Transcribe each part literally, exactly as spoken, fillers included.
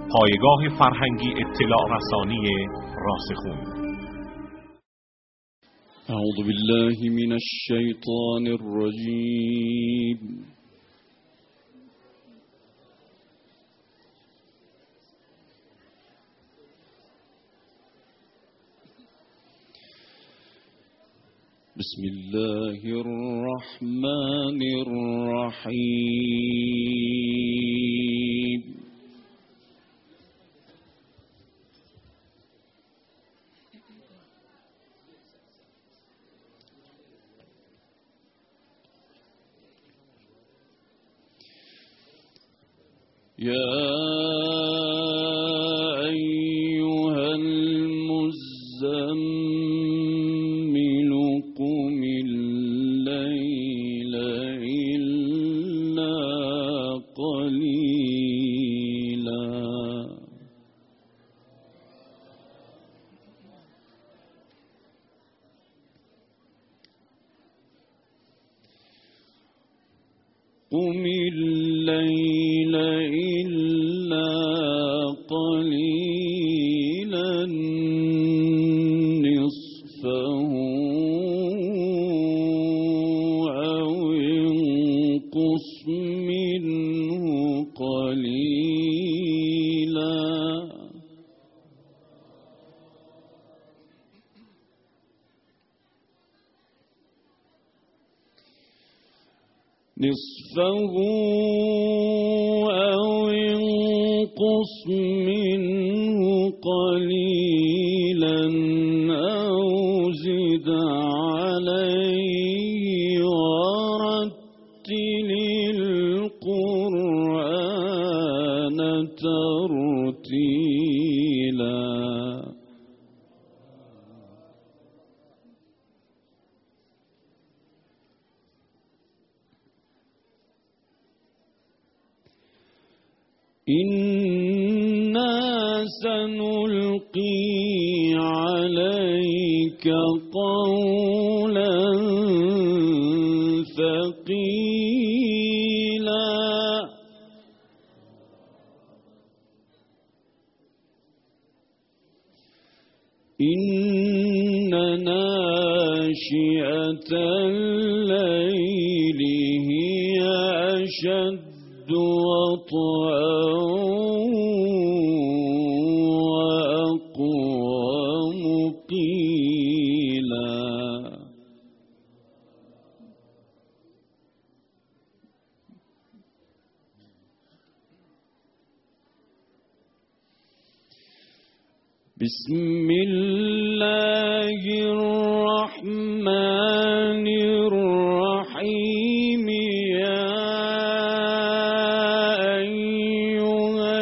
پایگاه فرهنگی اطلاع رسانی راسخون. اعوذ بالله من الشیطان الرجیم. بسم الله الرحمن الرحیم. يا أيها المزمل قم الليل إلا قليلا قم الليل إلا قليلا نصفه أو انقص منه قليلا نصفه أو انقص منه قليلا أو زد عليه ورتل القرآن ترتيلا. إنا سنلقي عليك قولا ثقيلا. إن ناشئة الليل هي أشد وطئا وأقوم قيلا. بسم الله الرحمن الرحيم. يا أيها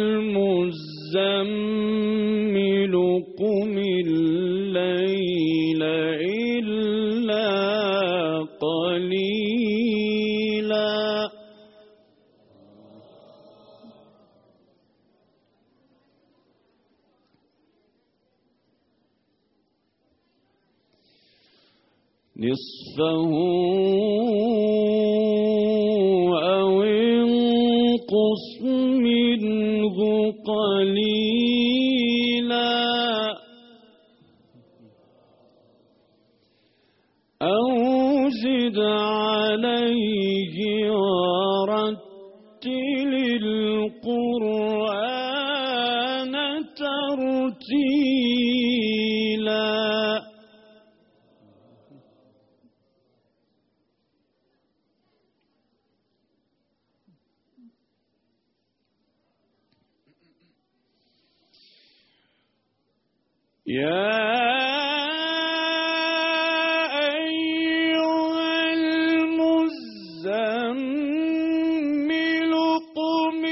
المزمل قم الليل إلا قليلا نصفه أو انقص منه قليلا أو زد عليه ورتل القرآن ترتيلا. يا أيها المزمل قم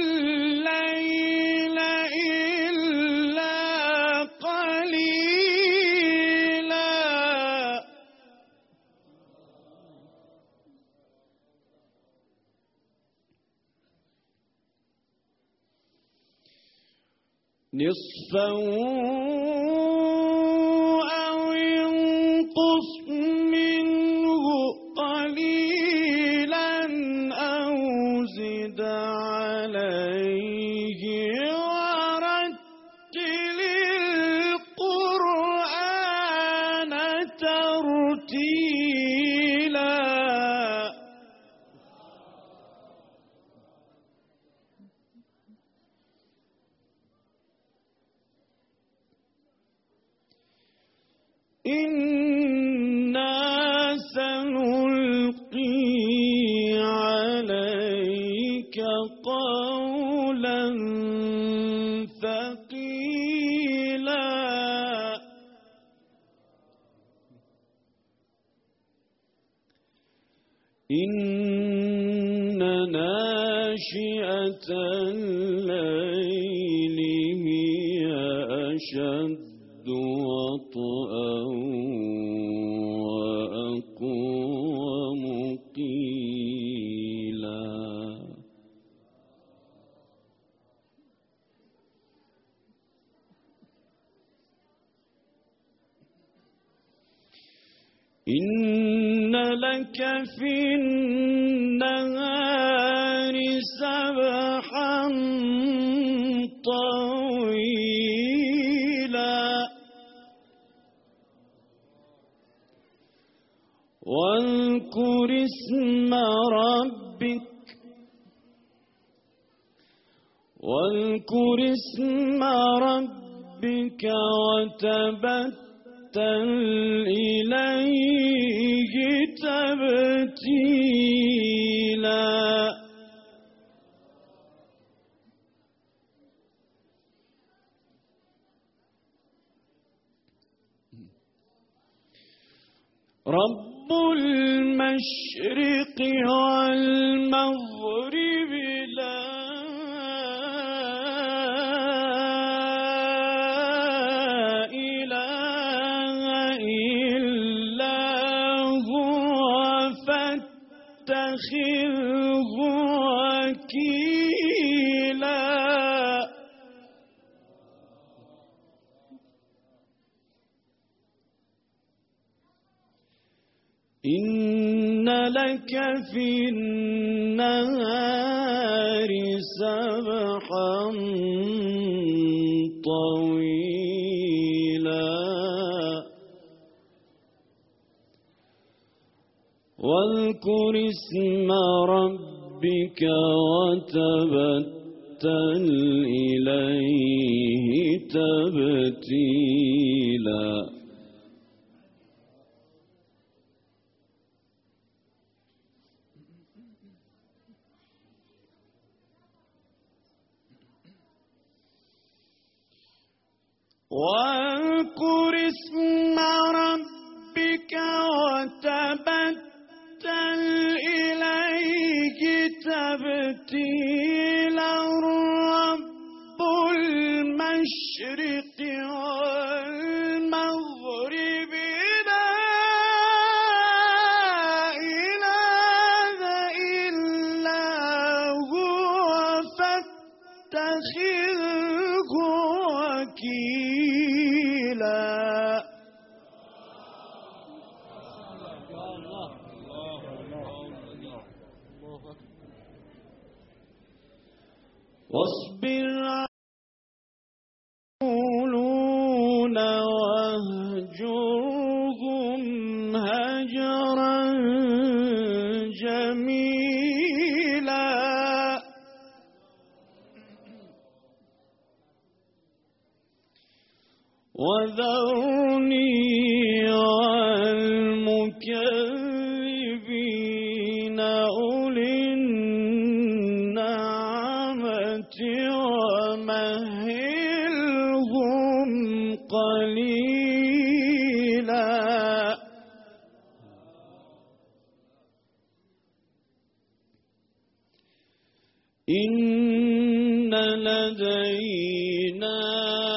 الليل إلا قليلا نصفه أو انقص منه قليلا أو زد عليه قولا ثقيلا إن ناشئة الليل هي أشد وطئا وأقوم قيلا إن لك في النهار سبحا طويلا واذكر اسم ربك واذكر اسم ربك وتبتل إليه تبتيلا رب المشرق والمغرب لا إله إلا هو فاتخذه وكيلا إن لك في النهار سبحا طويلا واذكر اسم ربك وتبتل إليه تبتيلا واذكر اسم ربك وتبتل إليه تبتيلا رب المشرق والمغرب لا إله إلا هو فاتخذه وكيلا واصبر يقولون واهجرهم هجرا جميلا وذرني والمكذبين أولي النعمة ومهلهم قليلا إن لدينا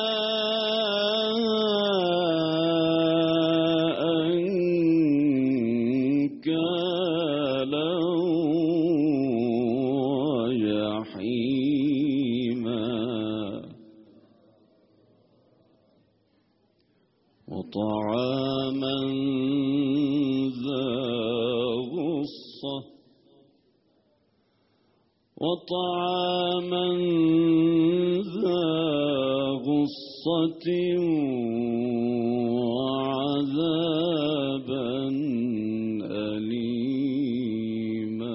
أنكالا وجحيما وطعاما ذا غصة وطعاما ذا غصة وعذابا أليما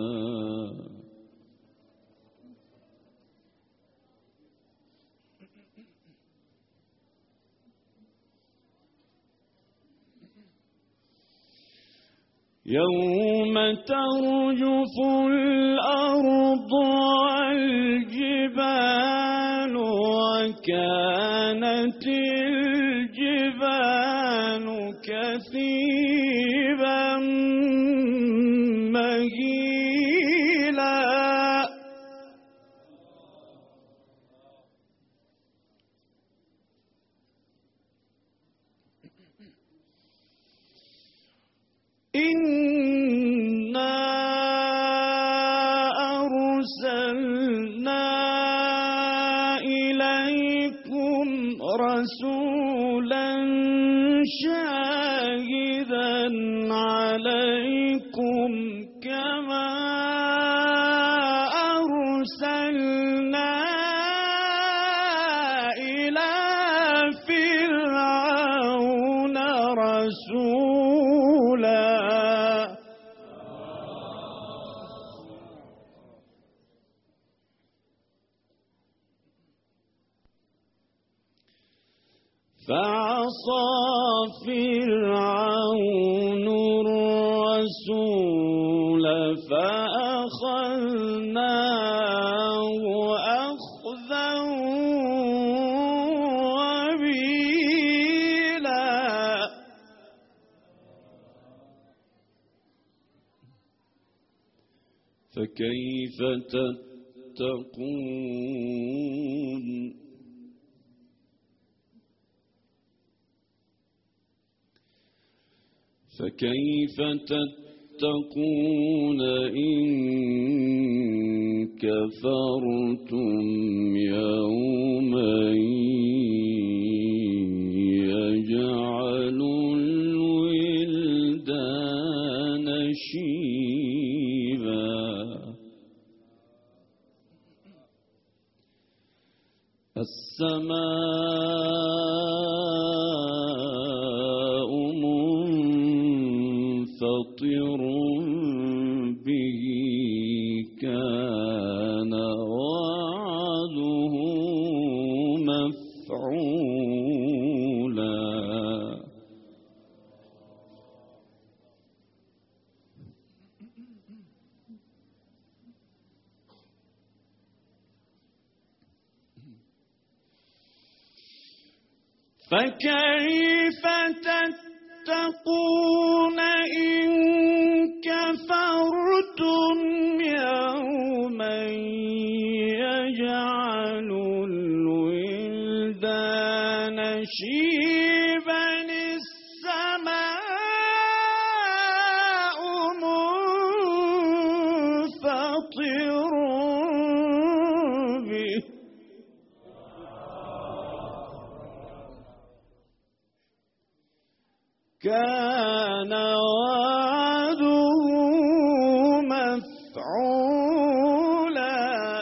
يوم ترجف الأرض والجبال وكانت الجبال كثيبا مهيلا إنا أرسلنا إليكم رسولا شاهدا عليكم كما أرسلنا إلى فرعون رسولا فعصى فرعون الرسول فأخذناه أخذا وبيلا فكيف تتقون فكيف تتقون إن كفرتم يوما يجعل الولدان شيبا السماء منفطر به كان وعده مفعولا فكيف تتقون إن كفرتم يوما يجعل الولدان شيبا السماء منفطر به كان وعده مفعولا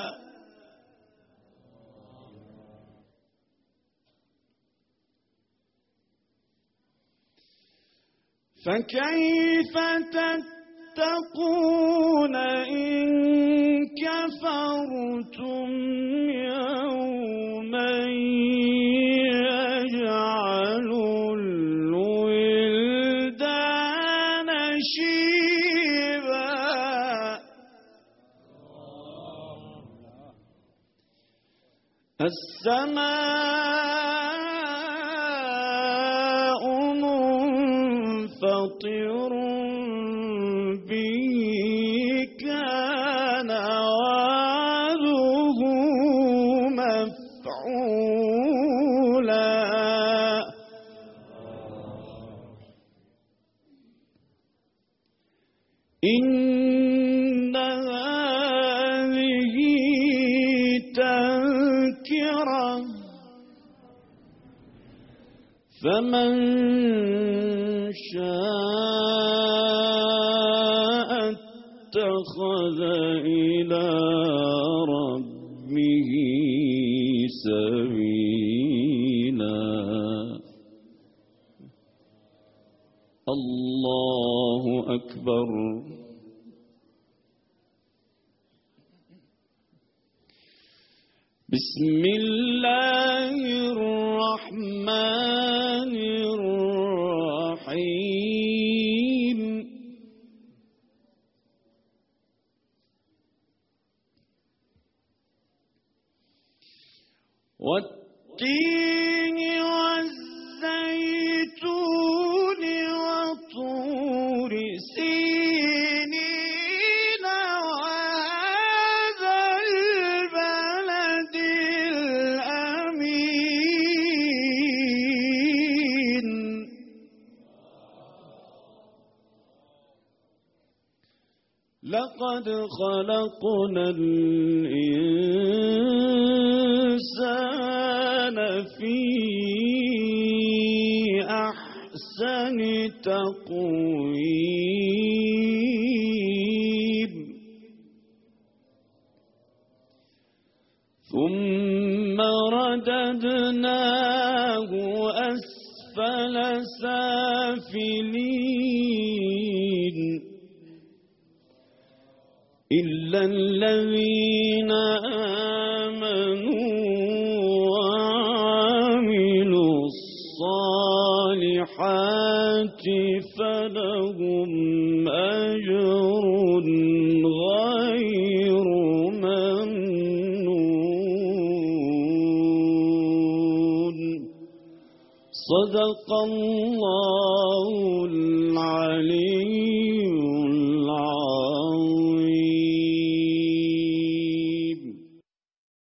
فكيف تتقون إن كفرتم يوما يجعل الولدان شيبا السماء منفطر به كان وعده مفعولا إن هذه تذكرة فمن شاء اتخذ إلى ربه سبيلا الله أكبر. بسم الله الرحمن الرحيم. والتين والزيتون وطور سينين وهذا البلد الأمين لقد خلقنا الإنسان في أحسن تقويم ثم رددناه أسفل سافلين إلا الذين آمنوا وعملوا الصالحات فلهم أجر غير ممنون صدق الله العلي العظيم.